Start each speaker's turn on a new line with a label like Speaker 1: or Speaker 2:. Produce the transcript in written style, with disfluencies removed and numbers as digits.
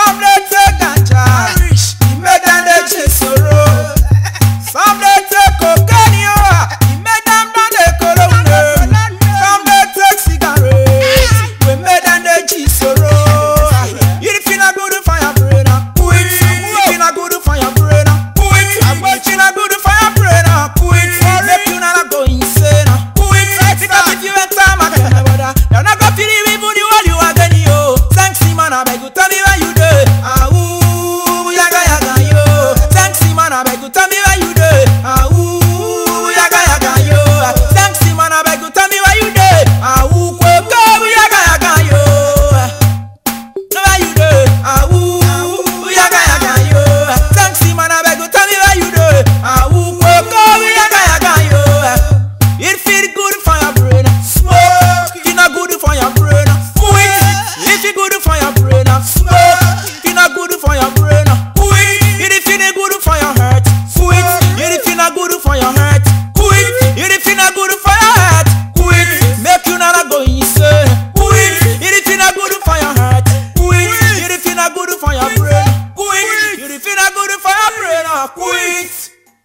Speaker 1: Some dey take ganja, e make them dey chase sorrow. Some dey take cocaine, e make them don dey kolo. Some dey take cigarette, we make them dey chase sorrow. If you not good for your brain, quit. If you not good for your brain, quit. If you not good for your brain, quit. Make you not go insane, quit. Because if you enter my brother, you're not gonna feel it even the one you are getting, yo. Thanks, man, I beg you, tell me where you dey. Ah, ooh, yaga yaga yo. Thanks, man, I beg you, tell me where you dey. Ah, ooh, yaga yaga yo. Thanks, man, I beg you, tell me where you dey. Ah, ooh, koko, yaga yaga yo. Know where you dey. Ah, ooh, yaga yaga yo. Thanks, man, I beg you, tell me where you dey. Ah, ooh, koko, yaga yaga yo. It feel good for your brain, smoke. It not good for your brain, quit. If it good for your brain, smoke. It not good for your brain, quit. If it not good for your heart, quit. If it not good for your heart, quit. If it not good for your heart, quit. Make you not go insane, quit. If it not good for your heart, quit. If it not good for your brain, quit. If it not good for your brain, quit.